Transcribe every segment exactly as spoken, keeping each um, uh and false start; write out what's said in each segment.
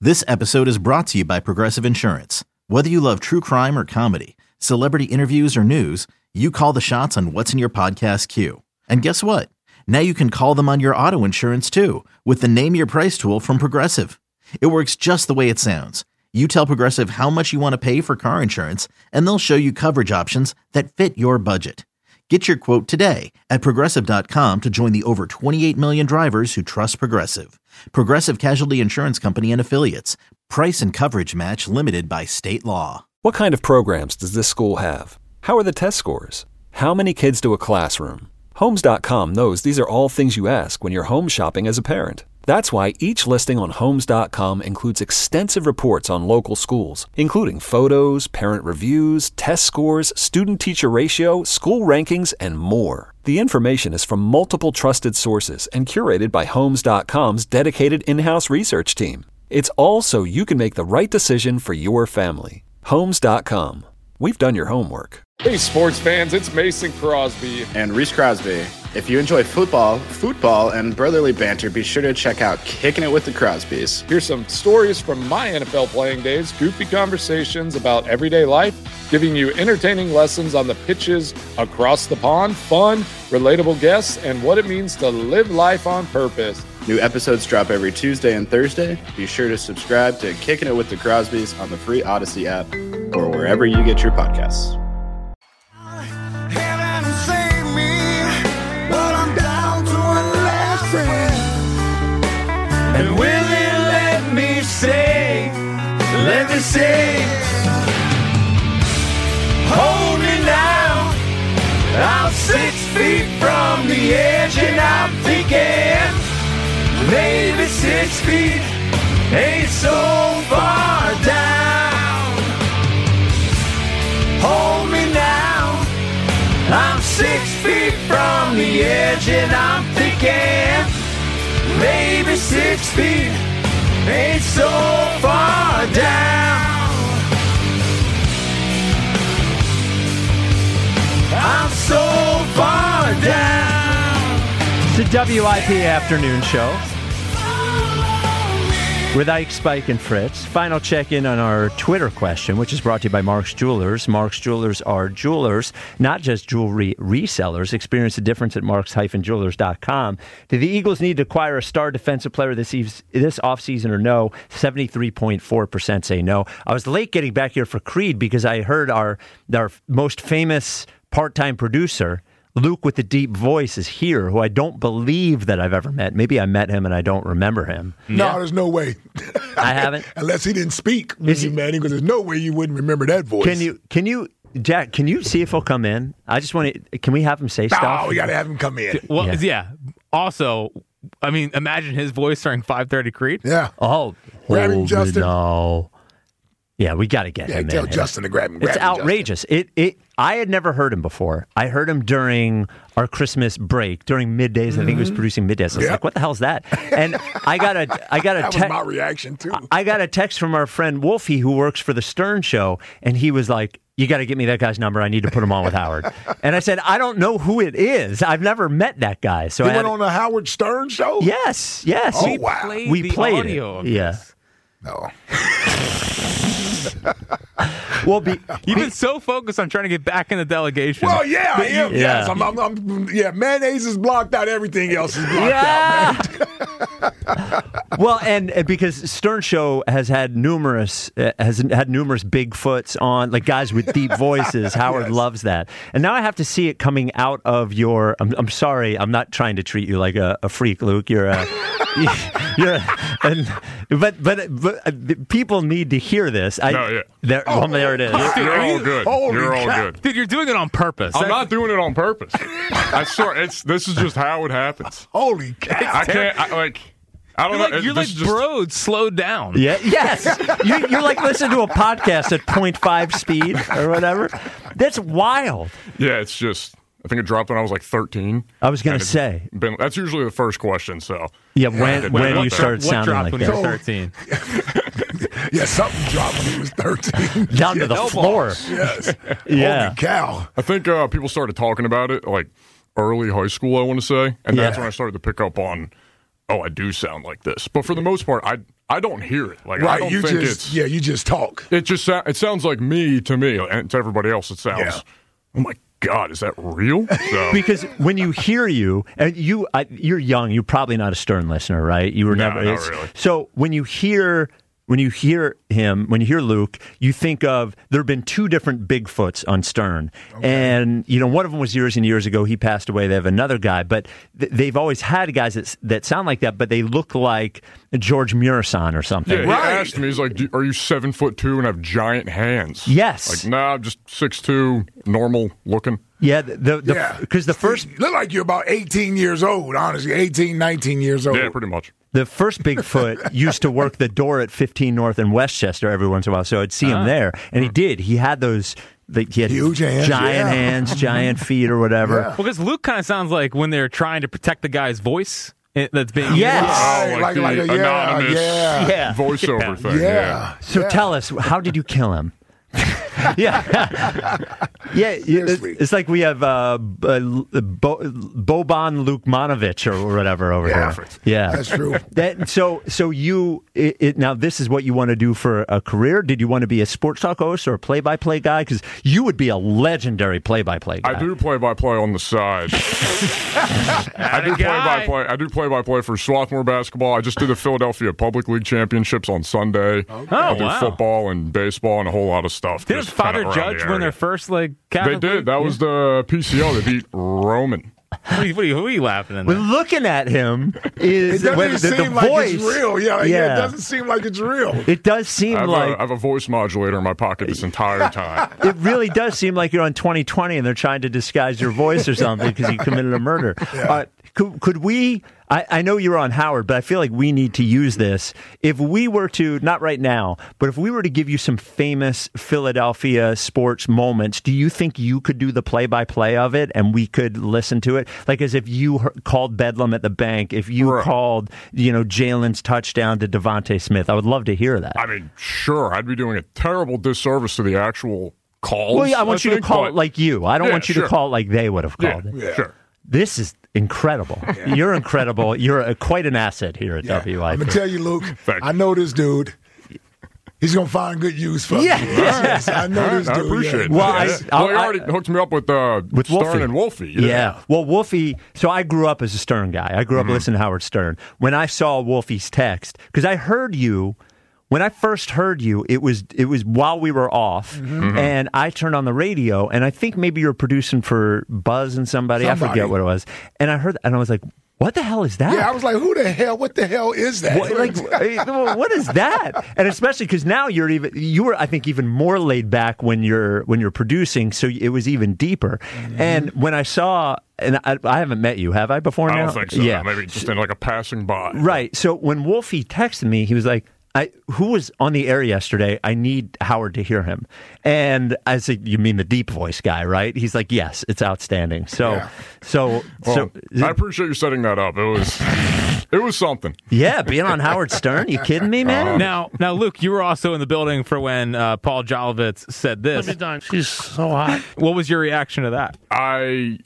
This episode is brought to you by Progressive Insurance. Whether you love true crime or comedy, celebrity interviews or news, you call the shots on what's in your podcast queue. And guess what? Now you can call them on your auto insurance too with the Name Your Price tool from Progressive. It works just the way it sounds. You tell Progressive how much you want to pay for car insurance, and they'll show you coverage options that fit your budget. Get your quote today at Progressive dot com to join the over twenty-eight million drivers who trust Progressive. Progressive Casualty Insurance Company and Affiliates. Price and coverage match limited by state law. What kind of programs does this school have? How are the test scores? How many kids to a classroom? Homes dot com knows these are all things you ask when you're home shopping as a parent. That's why each listing on Homes dot com includes extensive reports on local schools, including photos, parent reviews, test scores, student-teacher ratio, school rankings, and more. The information is from multiple trusted sources and curated by Homes dot com's dedicated in-house research team. It's all so you can make the right decision for your family. Homes dot com. We've done your homework. Hey, sports fans, it's Mason Crosby. And Reese Crosby. If you enjoy football, football, and brotherly banter, be sure to check out Kicking It with the Crosbys. Here's some stories from my N F L playing days, goofy conversations about everyday life, giving you entertaining lessons on the pitches across the pond, fun, relatable guests, and what it means to live life on purpose. New episodes drop every Tuesday and Thursday. Be sure to subscribe to Kicking It with the Crosbys on the free Odyssey app or wherever you get your podcasts. And will it let me say, let me say, hold me now, I'm six feet from the edge and I'm thinking, maybe six feet ain't so far down. Hold me now, I'm six feet from the edge and I'm thinking, maybe six feet ain't so far down. I'm so far down. It's the W I P Afternoon Show with Ike, Spike, and Fritz. Final check-in on our Twitter question, which is brought to you by Mark's Jewelers. Mark's Jewelers are jewelers, not just jewelry resellers. Experience the difference at marks dash jewelers dot com. Do the Eagles need to acquire a star defensive player this eve- this offseason or no? seventy-three point four percent say no. I was late getting back here for Creed because I heard our, our most famous part-time producer, Luke with the deep voice, is here, who I don't believe that I've ever met. Maybe I met him and I don't remember him. No, yeah. There's no way. I haven't. Unless he didn't speak, Mister Manning, because there's no way you wouldn't remember that voice. Can you, can you, Jack, can you see if he'll come in? I just want to, can we have him say stuff? Oh, we got to have him come in. Well, Yeah. yeah. Also, I mean, imagine his voice during five thirty Creed. Yeah. Oh, Grab him, hold Justin. No. Yeah, we got to get Yeah, him tell in. Justin to grab him. Grab It's him, Justin. outrageous. It it. I had never heard him before. I heard him during our Christmas break, during middays. Mm-hmm. I think he was producing middays. I was Yep. like, "What the hell's that?" And I got a, I got a, That te- was my reaction, too. I got a text from our friend Wolfie, who works for the Stern Show, and he was like, "You got to get me that guy's number. I need to put him on with Howard." And I said, "I don't know who it is. I've never met that guy." So He I went had, on the Howard Stern show? yes, yes. Oh, we, wow. Played we the played audio it. of Yeah. this. No. Well, be, You've been so focused on trying to get back in the delegation. Well, yeah, I am. Yeah. Yes, I'm, I'm, I'm, yeah, mayonnaise is blocked out. Everything else is blocked Yeah. out, man. Well, and, and because Stern Show has had numerous uh, has had numerous Bigfoots on, like guys with deep voices. Howard Yes. loves that, and now I have to see it coming out of your. I'm, I'm sorry, I'm not trying to treat you like a, a freak, Luke. You're a, you're, a, and, but but but uh, people need to hear this. I, No, yeah. There, Oh. well, there it is. You're, you're Are you- all good. Holy You're all cow. good. Dude, you're doing it on purpose. I'm not doing it on purpose. I swear, it's this is just how it happens. Holy cow. I can't. I, like, I don't You're know. like, you're this like is just, Broad slowed down. Yeah. Yes. You, you're like listening to a podcast at point five speed or whatever. That's wild. Yeah, it's just. I think it dropped when I was like thirteen. I was going And to it's say. Been, that's usually the first question. So Yeah. When When- when what you dro- started What sounding dropped like when that? you were thirteen? Yeah, something dropped when he was thirteen. Down to the No floor. balls. Yes. Yeah. Holy cow. I think uh, people started talking about it like early high school. I want to say, and that's Yeah. when I started to pick up on. Oh, I do sound like this. But for the most part, I I don't hear it. Like I Right, don't you think just it's. yeah, you just talk. It just sou- it sounds like me to me, and to everybody else, it sounds. Yeah. Oh my God, is that real? So, Because when you hear you, and you, I, you're young, you're probably not a Stern listener, right? You were No, never. not it's- really. So when you hear. When you hear him, when you hear Luke, you think of there have been two different Bigfoots on Stern, and you know one of them was years and years ago. He passed away. They have another guy, but th- they've always had guys that that sound like that, but they look like George Murison or something. yeah, he asked me, he's like, "Do- "Are you seven foot two and have giant hands?" Yes. Like, nah, I'm just six two, normal looking. Yeah, the the Yeah, because the first you look like you're about eighteen years old. Honestly, eighteen, nineteen years old. Yeah, pretty much. The first Bigfoot used to work the door at fifteen North in Westchester every once in a while, so I'd see him there, and he did. He had those, like, he had Huge hands, giant yeah. hands, giant feet, or whatever. Yeah. Well, because Luke kind of sounds like when they're trying to protect the guy's voice eh, that's being Yes. used. Oh, Like- like, like the a- yeah, anonymous yeah. Yeah. voiceover Yeah. thing. Yeah. Yeah. So yeah. tell us, how did you kill him? yeah, yeah. It's, it's like we have uh, Bo- Boban Lukmanovic or whatever over Yeah. here. Yeah, That's true. That, so, so you it, it, now this is what you want to do for a career. Did you want to be a sports talk host or a play-by-play guy? Because you would be a legendary play-by-play guy. I do play by play on the side. I do play by play. I do play by play for Swarthmore basketball. I just did the Philadelphia Public League Championships on Sunday. Oh, I do wow. football and baseball and a whole lot of stuff. Did just Father kinda around Judge the win their area. first like They Catholic did. League? That was the P C O. They beat Roman. What are you, what are you, who are you laughing at? But looking at him is It doesn't when the, seem the like voice. it's real. Yeah, yeah, Yeah. it doesn't seem like it's real. It does seem I have, like a, I have a voice modulator in my pocket this entire time. it really does seem like you're on twenty twenty and they're trying to disguise your voice or something because you committed a murder. Uh, could, could we? I, I know you're on Howard, but I feel like we need to use this. If we were to, not right now, but if we were to give you some famous Philadelphia sports moments, do you think you could do the play-by-play of it and we could listen to it? Like as if you heard, called Bedlam at the bank, if you Right. called, you know, Jalen's touchdown to Devontae Smith. I would love to hear that. I mean, sure, I'd be doing a terrible disservice to the actual calls. Well, yeah, I want you think, to call but- it like you. I don't Yeah, want you sure. to call it like they would have Yeah, called it. Yeah. sure. This is incredible. You're incredible. You're a, quite an asset here at Yeah. W I P. I'm gonna tell you, Luke. Thank you. I know this dude. He's gonna find good use for Yeah. me. Yes, I know All right, this I dude. appreciate yeah. it. Well, I- Yeah. I'll- well, he I- already hooked me up with uh, With Stern Wolfie. and Wolfie. Yeah. Well, Wolfie, so I grew up as a Stern guy. I grew up Mm-hmm. listening to Howard Stern. When I saw Wolfie's text, because I heard you, when I first heard you, it was it was while we were off, Mm-hmm. and I turned on the radio, and I think maybe you were producing for Buzz and somebody. I Somebody. forget what it was. And I heard, and I was like, what the hell is that? Yeah, I was like, who the hell? What the hell is that? What, like, uh, what is that? And especially because now you're even you were, I think, even more laid back when you're when you're producing, so it was even deeper. Mm-hmm. And when I saw, and I, I haven't met you, have I before I now? don't think so. Yeah, Maybe just in like a passing by. right. So when Wolfie texted me, he was like, I, who was on the air yesterday? I need Howard to hear him. And I said, you mean the deep voice guy, right? He's like, yes, it's outstanding. So, Yeah. so, Well, so, I appreciate you setting that up. It was, it was something. yeah, being on Howard Stern. You kidding me, man? Now, now, Luke, you were also in the building for when uh, Paul Jolovitz said this. She's so hot. What was your reaction to that? I,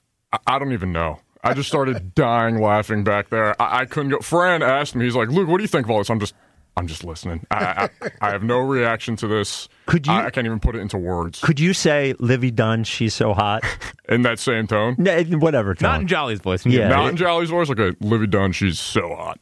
I don't even know. I just started dying laughing back there. I, I couldn't go. Fran asked me, he's like, Luke, what do you think of all this? I'm just, I'm just listening. I, I, I have no reaction to this. Could you- I, I can't even put it into words. Could you say Livy Dunn? She's so hot. In that same tone. No, in whatever tone. Not in Jolly's voice. Yeah. Not in Jolly's voice, like a Livy Dunn, she's so hot.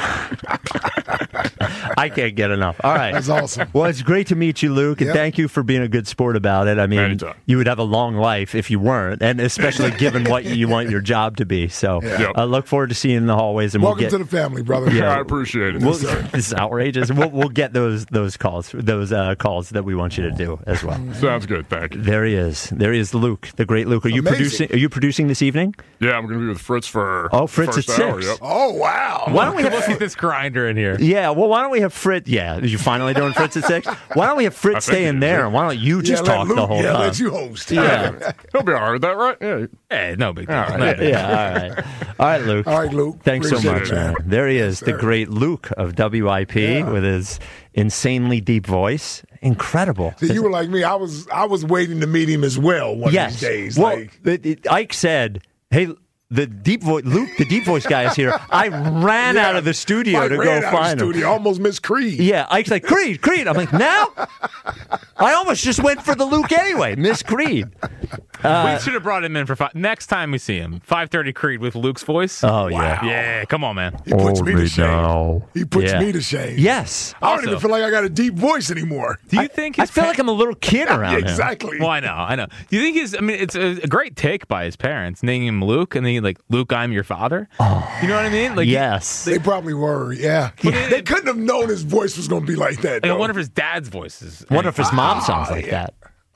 I can't get enough. All right. That's awesome. Well, it's great to meet you, Luke, and Yep. thank you for being a good sport about it. I mean, Anytime. you would have a long life if you weren't, and especially given what you want your job to be. So Yep. I look forward to seeing you in the hallways, and Welcome we'll to get. the family, brother. Yeah. I appreciate it. We'll, this is outrageous. We'll, we'll get those those calls, those uh, calls that we want you to do as well. Sounds good. Thank you. There he is. There he is, Luke, the great Luke. Are you Amazing. producing? Are you producing this evening? Yeah, I'm going to be with Fritz for Oh, Fritz the first at hour. six. Yep. Oh wow! Why don't we have Let's get this grinder in here. Yeah, well, why don't we have Fritz? Yeah, you finally doing Fritz at six? Why don't we have I Fritz think stay he in is, there? yeah. And why don't you just yeah, let talk Luke, the whole yeah, time? let you host. Yeah. He'll be all right with that, right? Yeah. Hey, no big deal. All right. No, Yeah, all right. All right, Luke. All right, Luke. Thanks so Appreciate much, it, man. man. There he is, the sir. great Luke of W I P Yeah. with his insanely deep voice. Incredible. See, you were like me. I was I was waiting to meet him as well one yes. of these days. Well, like, it- it- Ike said, hey, the deep voice, Luke, the deep voice guy is here. I ran Yeah. out of the studio Mike to ran go out find of the him. studio. Almost missed Creed. Yeah, Ike's like, Creed, Creed. I'm like, now? I almost just went for the Luke anyway. Miss Creed. Uh, we should have brought him in for five. Next time we see him, five thirty Creed with Luke's voice. Oh, yeah. Yeah, come on, man. He puts me to shame. now. He puts Yeah. me to shame. Yes. I don't Also- even feel like I got a deep voice anymore. Do you I, think I his feel pa- like I'm a little kid around him. Exactly. Well, I know, I know. Do you think his? I mean, it's a, a great take by his parents, naming him Luke, and then he, like, Luke, I'm your father. Oh, you know what I mean? Like, Yes. They probably were, yeah. Yeah. They couldn't have known his voice was going to be like that. Like, I though. wonder if his dad's voice is. Wonder if his mom sounds Ah, like yeah.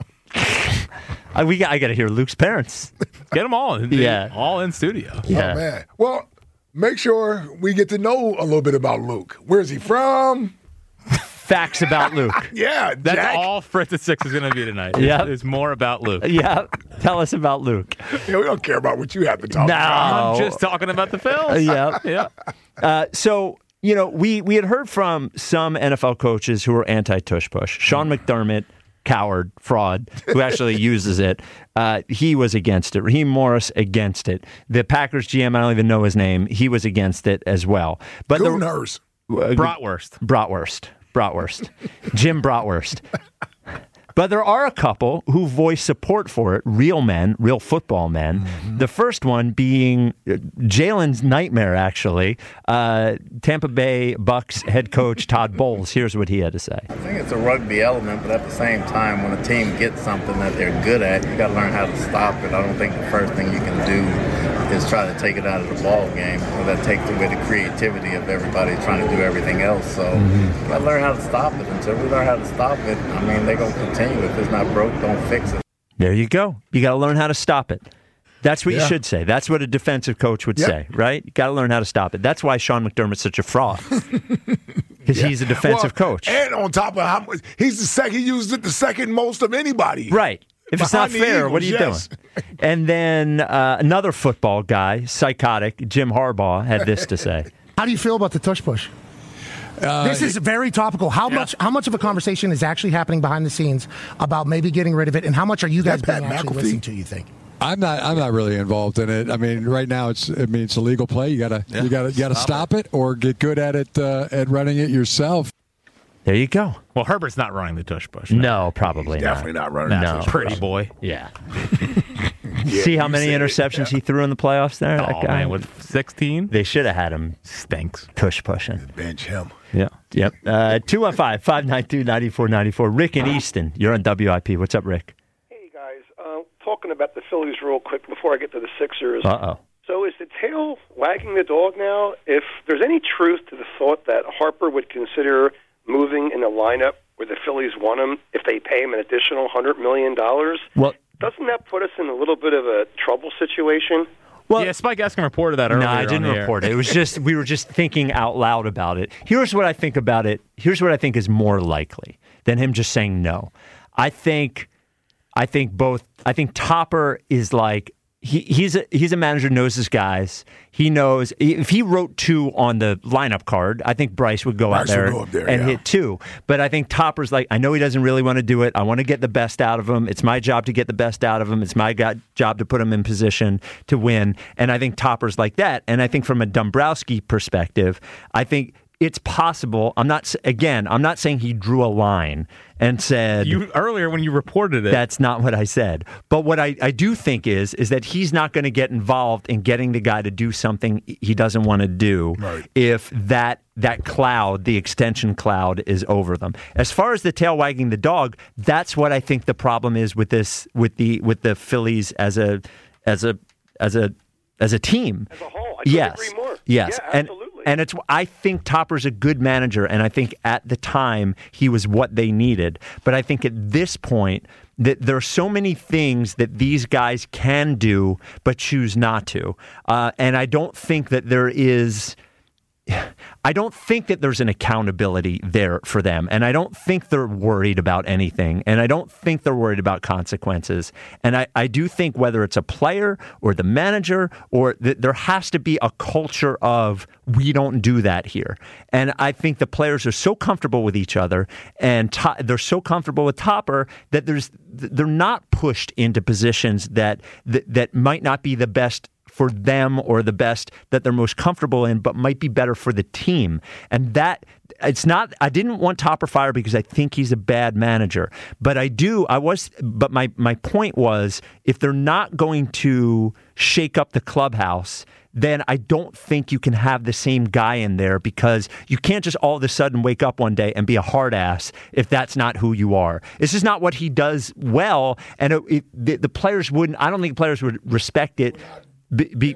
that. I, we got, I got to hear Luke's parents. Get them all. in- Yeah. all in studio. Yeah. Oh, man. Well, make sure we get to know a little bit about Luke. Where's he from? Facts about Luke. Yeah, That's Jack. all Fritz at Six is going to be tonight. Yep. It's more about Luke. Yeah. Tell us about Luke. Yeah, we don't care about what you have to talk No. about. I'm just talking about the Phils. Yeah. Yeah. Uh, so, you know, we, we had heard from some N F L coaches who are anti-tush push. Sean McDermott, coward, fraud, who actually uses it. Uh, he was against it. Raheem Morris against it. The Packers G M, I don't even know his name, he was against it as well. But the, Goonhurst. Bratwurst. Bratwurst. Bratwurst. Jim Bratwurst. But there are a couple who voice support for it, real men, real football men. Mm-hmm. The first one being uh, Jalen's nightmare, actually. Uh, Tampa Bay Bucks head coach Todd Bowles. Here's what he had to say. I think it's a rugby element, but at the same time, when a team gets something that they're good at, you got to learn how to stop it. I don't think the first thing you can do is try to take it out of the ball game. So that takes away the creativity of everybody trying to do everything else. So mm-hmm. you got to learn how to stop it. Until we learn how to stop it, I mean, they're going to continue. If it's not broke, don't fix it. There you go. You got to learn how to stop it. That's what Yeah. you should say. That's what a defensive coach would Yep. say, right? You got to learn how to stop it. That's why Sean McDermott's such a fraud. Because Yeah. he's a defensive Well, coach. And on top of how much, he's the second, he used it the second most of anybody. Right. If it's not Behind the fair, what are you Eagles, yes. doing? And then uh, another football guy, psychotic, Jim Harbaugh, had this to say. How do you feel about the tush push? Uh, this is very topical. How yeah. much? How much of a conversation is actually happening behind the scenes about maybe getting rid of it, and how much are you guys That being Pat actually McAfee? listened to? You think? I'm not. I'm not really involved in it. I mean, right now it's. I mean, it's a legal play. You gotta. Yeah. You gotta. You gotta stop it or get good at it uh, at running it yourself. There you go. Well, Herbert's not running the tush push. No, probably He's not. definitely not running. No. that tush Pretty push. boy. Yeah. Yeah, See how you many said it. interceptions he threw in the playoffs there? Oh, that guy. man, with sixteen? They should have had him Stinks. tush pushing. Bench him. Yeah. Yep. Uh, two one five, five nine two, nine four nine four. Rick in Easton. You're on W I P. What's up, Rick? Hey, guys. Uh, talking about the Phillies real quick before I get to the Sixers. Uh-oh. So is the tail wagging the dog now? If there's any truth to the thought that Harper would consider moving in the lineup where the Phillies want him if they pay him an additional one hundred million dollars, Well, doesn't that put us in a little bit of a trouble situation? well, Yeah, Spike Eskin reported that earlier. no, I didn't on the report air. it. It was just we were just thinking out loud about it. Here's what I think about it. Here's what I think is more likely than him just saying no. I think, I think both. I think Topper is like he, he's a he's a manager who knows his guys. He knows if he wrote two on the lineup card, I think Bryce would go Bryce out there, would go up there, and yeah. hit two. But I think Topper's like, I know he doesn't really want to do it. I want to get the best out of him. It's my job to get the best out of him. It's my go- job to put him in position to win. And I think Topper's like that. And I think from a Dombrowski perspective, I think it's possible. I'm not, again, I'm not saying he drew a line and said You earlier when you reported it. that's not what I said. But what I, I do think is is that he's not going to get involved in getting the guy to do something he doesn't want to do Right. if that that cloud, the extension cloud, is over them. As far as the tail wagging the dog, that's what I think the problem is with this with the with the Phillies as a as a as a as a team. As a whole, I couldn't Yes. agree more. Yes. Yeah, and absolutely. and it's I think Topper's a good manager, and I think at the time he was what they needed. But I think at this point that there are so many things that these guys can do but choose not to. Uh, and I don't think that there is I don't think that there's an accountability there for them. And I don't think they're worried about anything. And I don't think they're worried about consequences. And I, I do think whether it's a player or the manager, or th- there has to be a culture of we don't do that here. And I think the players are so comfortable with each other and to- they're so comfortable with Topper that there's they're not pushed into positions that that, that might not be the best for them or the best that they're most comfortable in, but might be better for the team. And that it's not, I didn't want Topper fired because I think he's a bad manager, but I do, I was, but my, my point was, if they're not going to shake up the clubhouse, then I don't think you can have the same guy in there, because you can't just all of a sudden wake up one day and be a hard ass if that's not who you are. It's just not what he does well, and it, it, the, the players wouldn't, I don't think players would respect it. Be, be,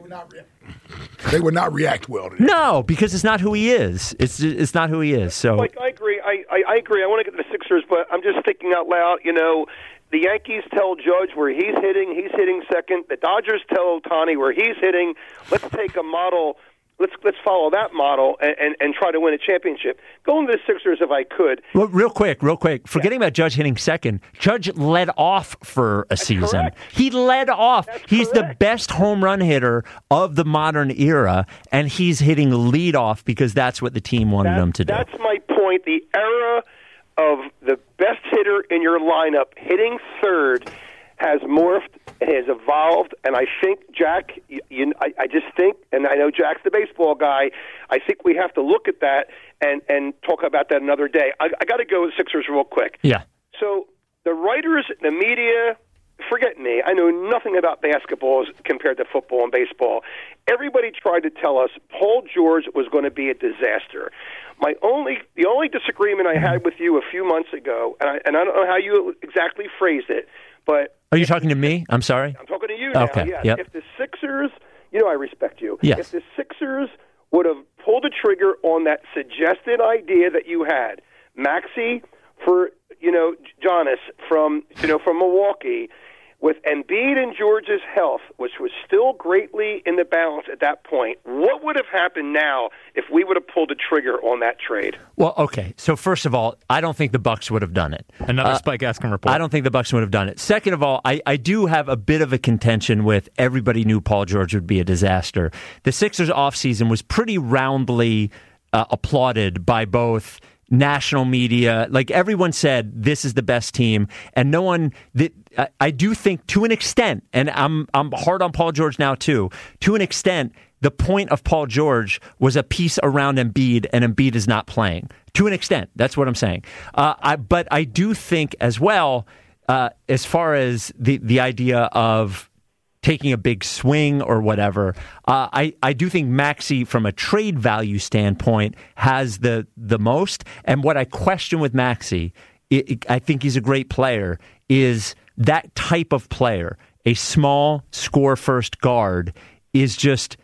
They would not react well to that. No, because it's not who he is. It's it's not who he is. So, like, I agree. I, I, I agree. I want to get to the Sixers, but I'm just thinking out loud. You know, the Yankees tell Judge where he's hitting. He's hitting second. The Dodgers tell Ohtani where he's hitting. Let's take a model. Let's let's follow that model and, and, and try to win a championship. Going to the Sixers if I could. Well, real quick, real quick. Forgetting yeah. about Judge hitting second, Judge led off for a That's season. Correct. He led off. That's he's correct. the best home run hitter of the modern era, and he's hitting leadoff because that's what the team wanted that, him to do. That's my point. The era of the best hitter in your lineup hitting third has morphed and has evolved, and I think, Jack, you, you, I, I just think, and I know Jack's the baseball guy, I think we have to look at that and, and talk about that another day. I, I got to go with Sixers real quick. Yeah. So the writers, the media, forget me. I know nothing about basketball as compared to football and baseball. Everybody tried to tell us Paul George was going to be a disaster. My only, the only disagreement I had with you a few months ago, and I, and I don't know how you exactly phrased it, but are you talking to me? I'm sorry. I'm talking to you now. Okay. Yes. Yep. If the Sixers, you know I respect you. Yes. If the Sixers would have pulled the trigger on that suggested idea that you had, Maxey for, you know, Giannis from, you know, from Milwaukee, with Embiid and George's health, which was still greatly in the balance at that point, what would have happened now if we would have pulled the trigger on that trade? Well, okay. So first of all, I don't think the Bucks would have done it. Another Uh, Spike Eskin report. I don't think the Bucks would have done it. Second of all, I, I do have a bit of a contention with everybody knew Paul George would be a disaster. The Sixers offseason was pretty roundly uh, applauded by both national media. Like, everyone said this is the best team, and no one that I, I do think to an extent, and I'm I'm hard on Paul George now too, to an extent, the point of Paul George was a piece around Embiid, and Embiid is not playing. To an extent, that's what I'm saying. Uh, I, but I do think as well, uh, as far as the the idea of taking a big swing or whatever, uh, I, I do think Maxey, from a trade value standpoint, has the the most. And what I question with Maxey, it, it, I think he's a great player, is that type of player, a small score-first guard, is just,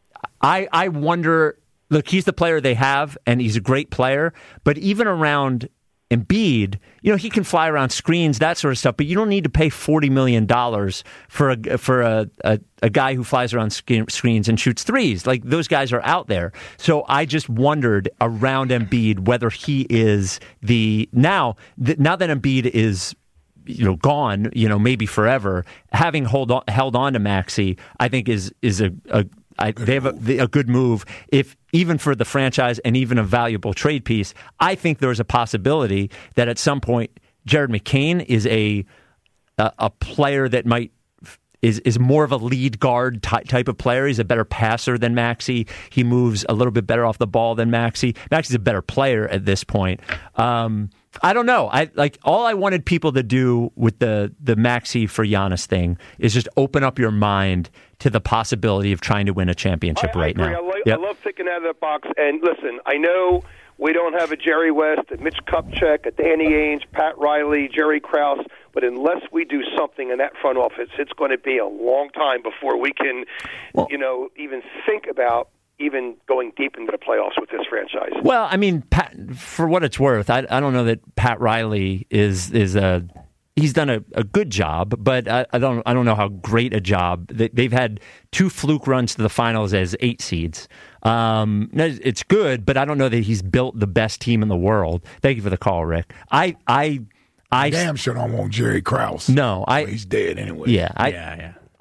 I, I wonder, look, he's the player they have, and he's a great player, but even around Embiid, you know, he can fly around screens, that sort of stuff, but you don't need to pay forty million dollars for a for a, a, a guy who flies around sc- screens and shoots threes. Like, those guys are out there. So I just wondered around Embiid whether he is the now th- now that Embiid is, you know, gone, you know, maybe forever, having hold on, held on to Maxey, I think is is a, a I, they have a, a good move, if even for the franchise and even a valuable trade piece. I think there's a possibility that at some point Jared McCain is a a, a player that might is is more of a lead guard ty- type of player. He's a better passer than Maxey. He moves a little bit better off the ball than Maxey. Maxey's a better player at this point. Um, I don't know. I like all I wanted people to do with the the Maxey for Giannis thing is just open up your mind to the possibility of trying to win a championship I, right I agree. now. I, like, Yep. I love thinking out of the box. And listen, I know we don't have a Jerry West, a Mitch Kupchak, a Danny Ainge, Pat Riley, Jerry Krause, but unless we do something in that front office, it's going to be a long time before we can, well, you know, even think about even going deep into the playoffs with this franchise. Well, I mean, Pat, for what it's worth, I, I don't know that Pat Riley is is a he's done a, a good job, but I, I don't I don't know how great a job. They, they've had two fluke runs to the finals as eight seeds. Um, it's good, but I don't know that he's built the best team in the world. Thank you for the call, Rick. I I I damn sure don't want Jerry Krause. No, I well, he's dead anyway. Yeah, I, yeah, yeah.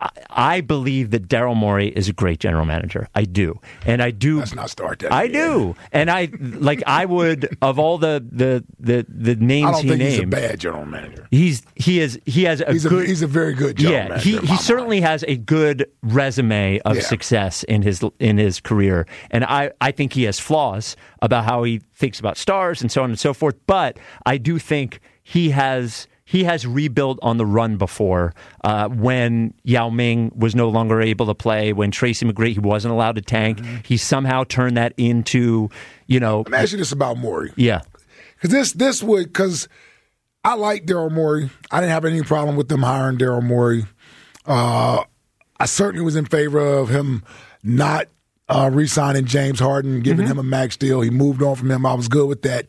I, I believe that Daryl Morey is a great general manager. I do, and I do. Let's not start that. I again. do, and I like. I would of all the the the, the names I don't he think named. he's a bad general manager. He's he is he has a he's good. A, he's a very good general yeah, manager. he he certainly has a good resume of Yeah. success in his in his career, and I I think he has flaws about how he thinks about stars and so on and so forth. But I do think he has. He has rebuilt on the run before uh, when Yao Ming was no longer able to play, when Tracy McGrady, he wasn't allowed to tank. Mm-hmm. He somehow turned that into, you know. Let me ask you this about Morey. Yeah. Because this, this would, because I like Daryl Morey. I didn't have any problem with them hiring Daryl Morey. Uh, I certainly was in favor of him not uh, re-signing James Harden, giving Mm-hmm. him a max deal. He moved on from him. I was good with that.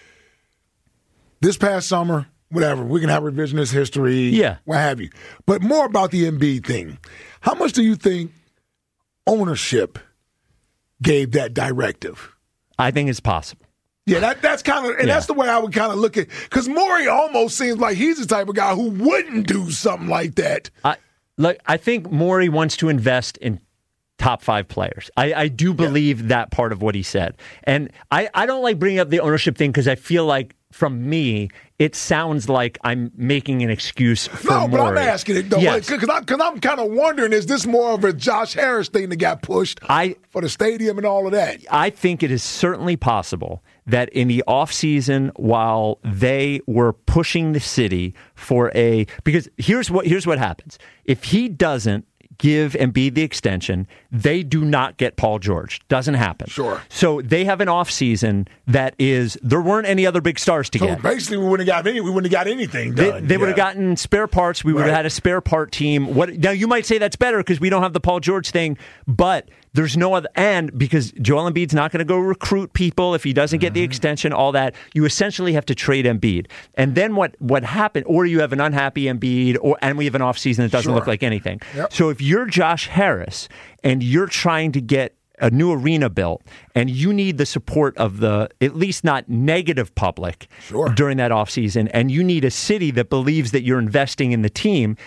This past summer, whatever, we can have revisionist history, yeah, what have you. But more about the Embiid thing. How much do you think ownership gave that directive? I think it's possible. Yeah, that, that's kind of, and Yeah. that's the way I would kind of look at, because Morey almost seems like he's the type of guy who wouldn't do something like that. I like. I think Morey wants to invest in top five players. I, I do believe yeah. that part of what he said. And I, I don't like bringing up the ownership thing because I feel like, from me, it sounds like I'm making an excuse for No, but Morey. I'm asking it, though, yes. because I'm, I'm kind of wondering, is this more of a Josh Harris thing that got pushed I, for the stadium and all of that? I think it is certainly possible that in the offseason, while they were pushing the city for a... Because here's what here's what happens. If he doesn't give Embiid the extension, they do not get Paul George. Doesn't happen. Sure. So they have an offseason that is, there weren't any other big stars to so get. Basically, we wouldn't have got any. We wouldn't have got anything They, done. they would yeah. have gotten spare parts. We would Right. have had a spare part team. What now? You might say that's better because we don't have the Paul George thing, but there's no other. And because Joel Embiid's not going to go recruit people if he doesn't get the extension, all that, you essentially have to trade Embiid. And then what? What happened? Or you have an unhappy Embiid, or and we have an offseason that doesn't Sure. look like anything. Yep. So if you're Josh Harris and you're trying to get a new arena built, and you need the support of the, at least not negative public Sure. during that offseason, and you need a city that believes that you're investing in the team,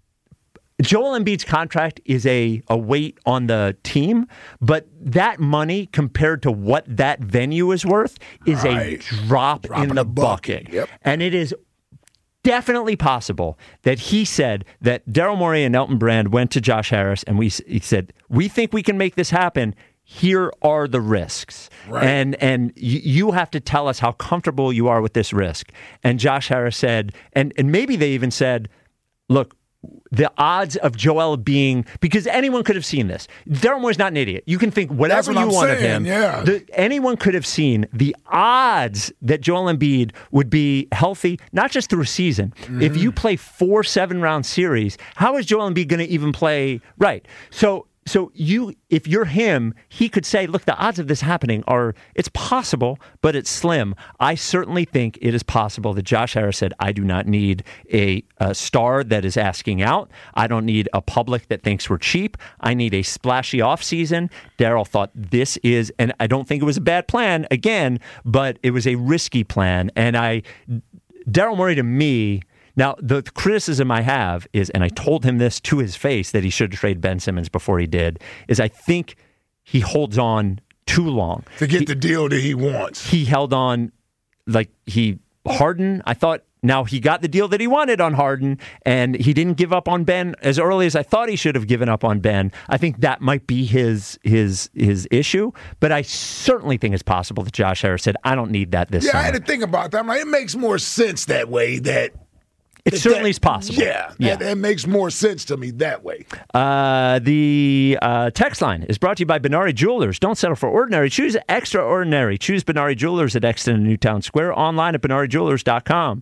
Joel Embiid's contract is a, a weight on the team, but that money compared to what that venue is worth is Right. a drop, Drop in, in the the bucket. bucket. Yep. And it is definitely possible that he said that Daryl Morey and Elton Brand went to Josh Harris and we he said, we think we can make this happen. Here are the risks. Right. And and you, you have to tell us how comfortable you are with this risk. And Josh Harris said, and, and maybe they even said, look, the odds of Joel being, because anyone could have seen this. Daryl Morey's not an idiot. You can think whatever That's what you I'm want of saying, him. yeah. The, anyone could have seen the odds that Joel Embiid would be healthy, not just through a season. Mm-hmm. If you play four seven-round series, how is Joel Embiid going to even play right? So So you, if you're him, he could say, look, the odds of this happening are, it's possible, but it's slim. I certainly think it is possible that Josh Harris said, I do not need a, a star that is asking out. I don't need a public that thinks we're cheap. I need a splashy offseason. Daryl thought this is, and I don't think it was a bad plan, again, but it was a risky plan. And I, Daryl Morey to me, now, the criticism I have is, and I told him this to his face, that he should have traded Ben Simmons before he did, is I think he holds on too long. To get he, the deal that he wants. He held on, like he, Harden, I thought, now he got the deal that he wanted on Harden, and he didn't give up on Ben as early as I thought he should have given up on Ben. I think that might be his his his issue, but I certainly think it's possible that Josh Harris said, I don't need that this yeah, summer. I had to think about that. I'm like, it makes more sense that way that It certainly is possible. Yeah, yeah. That, that makes more sense to me that way. Uh, the uh, text line is brought to you by Benari Jewelers. Don't settle for ordinary. Choose extraordinary. Choose Benari Jewelers at Exton and Newtown Square. Online at benari jewelers dot com.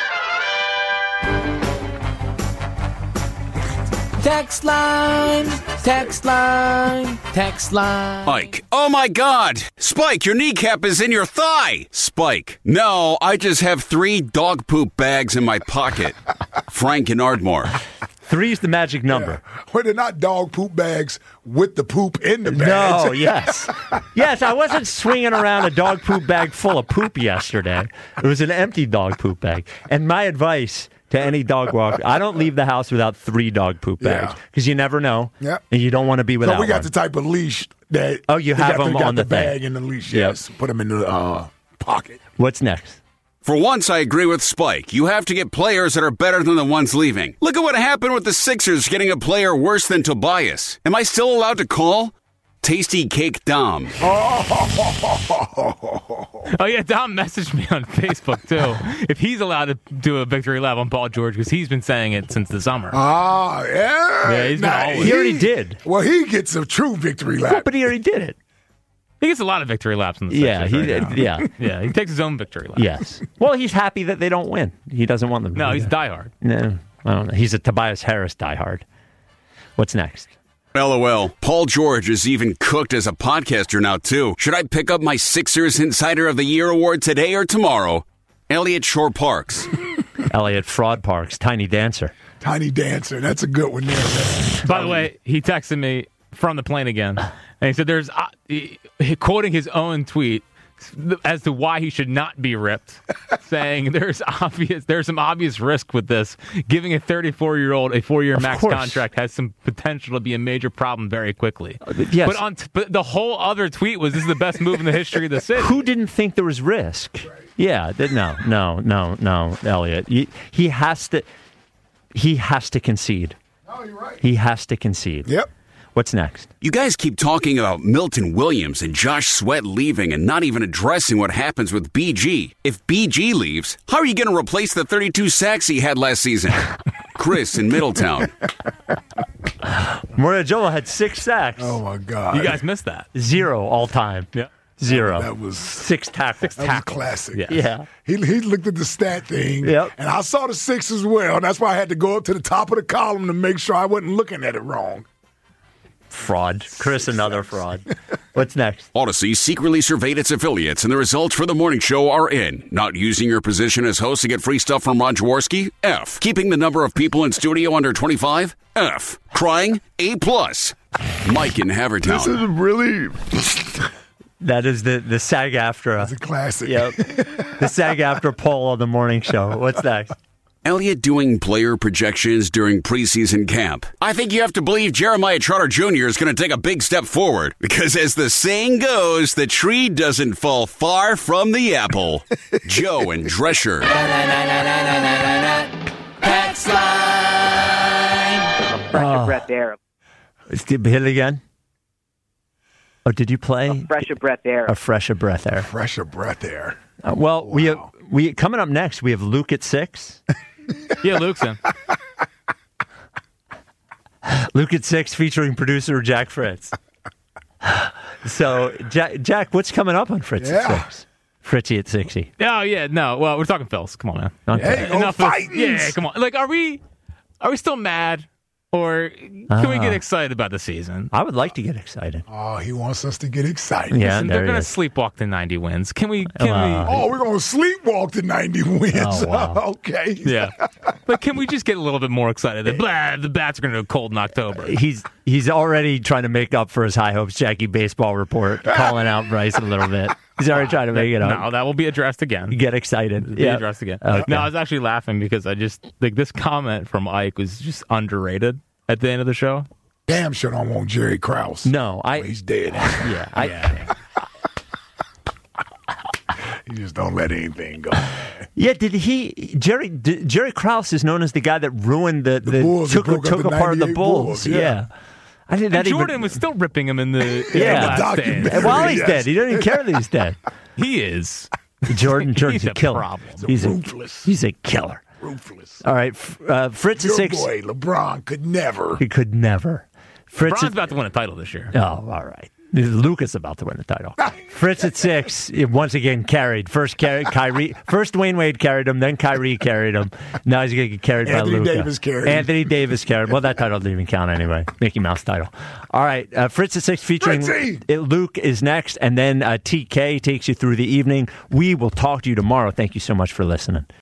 Text line, text line, text line. Spike. Oh my God. Spike, your kneecap is in your thigh. Spike. No, I just have three dog poop bags in my pocket. Frank and Ardmore. Three is the magic number. Yeah. Well, they're not dog poop bags with the poop in the bags. No, yes. Yes, I wasn't swinging around a dog poop bag full of poop yesterday. It was an empty dog poop bag. And my advice to any dog walk. I don't leave the house without three dog poop bags because you never know. Yeah. And you don't want to be without So we got one. the type of leash that. Oh, you they have got them got on the the bag thing. and the leash. Yep. Yes. Put them in the uh, pocket. What's next? For once, I agree with Spike. You have to get players that are better than the ones leaving. Look at what happened with the Sixers getting a player worse than Tobias. Am I still allowed to call? Tasty Cake Dom. Oh, yeah, Dom messaged me on Facebook, too. If he's allowed to do a victory lap on Paul George, because he's been saying it since the summer. Ah, yeah. Yeah, he's been Nah, always. He already did. Well, he gets a true victory lap. No, but he already did it. He gets a lot of victory laps in the Yeah, Sixers he right did. now. Yeah. Yeah, he takes his own victory lap. Yes. Well, he's happy that they don't win. He doesn't want them to No, do he's that. diehard. No, I don't know. He's a Tobias Harris diehard. What's next? LOL. Paul George is even cooked as a podcaster now, too. Should I pick up my Sixers Insider of the Year award today or tomorrow? Elliot Shore Parks. Elliot Fraud Parks, Tiny Dancer. Tiny Dancer. That's a good one there. Man. By the way, he texted me from the plane again, and he said there's, uh, he, quoting his own tweet, as to why he should not be ripped, saying there's obvious there's some obvious risk with this. Giving a thirty-four-year-old a four-year Of max course. contract has some potential to be a major problem very quickly. yes. But on t- but the whole other tweet was, this is the best move in the history of the city. Who didn't think there was risk? Yeah, th- no, no, no, no, Elliot. He, he has to. He has to concede. No, you're right. He has to concede. Yep. What's next? You guys keep talking about Milton Williams and Josh Sweat leaving and not even addressing what happens with B G. If B G leaves, how are you going to replace the thirty-two sacks he had last season? Chris in Middletown. Maria Joel had six sacks. Oh, my God. You guys missed that. Zero all time. Yeah. Zero. That was six tackles. Six that tackles. was classic. Yeah. Yeah. He, he looked at the stat thing, Yep. and I saw the six as well. That's why I had to go up to the top of the column to make sure I wasn't looking at it wrong. Fraud. Chris, another fraud. What's next? Odyssey secretly surveyed its affiliates, and the results for the morning show are in. Not using your position as host to get free stuff from Ron Jaworski? F. Keeping the number of people in studio under twenty-five? F. Crying? A plus. Mike in Havertown. This is really That is the, the SAG-AFTRA. it's a classic. Yep. The SAG-AFTRA poll on the morning show. What's next? Elliott doing player projections during preseason camp. I think you have to believe Jeremiah Trotter Junior is going to take a big step forward because, as the saying goes, the tree doesn't fall far from the apple. Joe and Drescher. Pax line. Fresh Oh. breath air. Hit it again? Oh, did you play? Fresh breath air. A fresher breath air. Fresher breath there. Uh, well, we have we coming up next. We have Luke at six. Yeah, Luke's in. Luke at six, featuring producer Jack Fritz. So, Jack, Jack, what's coming up on Fritz Yeah. at six? Fritzy at sixty. Oh, yeah, no. Well, we're talking Phils. Come on, man. Okay. Hey, go Enough of- Fightins. yeah, come on. Like, are we are we still mad? Or can we Ah. get excited about the season? I would like to get excited. Oh, he wants us to get excited. Yeah, Listen, there they're he going to is. sleepwalk to ninety wins. Can we? Can Wow. Oh, we're going to sleepwalk to ninety wins. Oh, wow. Okay. we? Yeah. But can we just get a little bit more excited that blah, the bats are going to go cold in October? He's he's already trying to make up for his high hopes. Jackie Baseball Report calling out Bryce a little bit. He's already trying to make it up. No, that will be addressed again. You get excited. Be Yeah. addressed again. Okay. No, I was actually laughing because I just like this comment from Ike was just underrated at the end of the show. Damn sure don't want Jerry Krause. No, I. He's dead. Yeah, I. Yeah. You just don't let anything go. Yeah, did he? Jerry did, Jerry Krause is known as the guy that ruined the, the, Bulls, he took broke up took the apart the ninety-eight Bulls. Bulls, yeah. yeah. I think that And Jordan even, was still ripping him in the, in Yeah. the last documentary. days. And while he's Yes. dead, he doesn't even care that he's dead. He is. Jordan, Jordan's He's a a killer. problem. He's a Ruthless. he's a killer. Ruthless. All right, f- uh, Fritz at Your six. boy, LeBron, could never. He could never. Fritz LeBron's at, about to win a title this year. oh, all right. Lucas about to win the title. Fritz at six, once again carried. First carry, Kyrie. First Dwayne Wade carried him, then Kyrie carried him. Now he's going to get carried Anthony by Luka. Davis carried him. Anthony Davis carried. Well, that title didn't even count anyway. Mickey Mouse title. All right, uh, Fritz at six featuring Fritzy! uh, Luke is next, and then uh, T K takes you through the evening. We will talk to you tomorrow. Thank you so much for listening.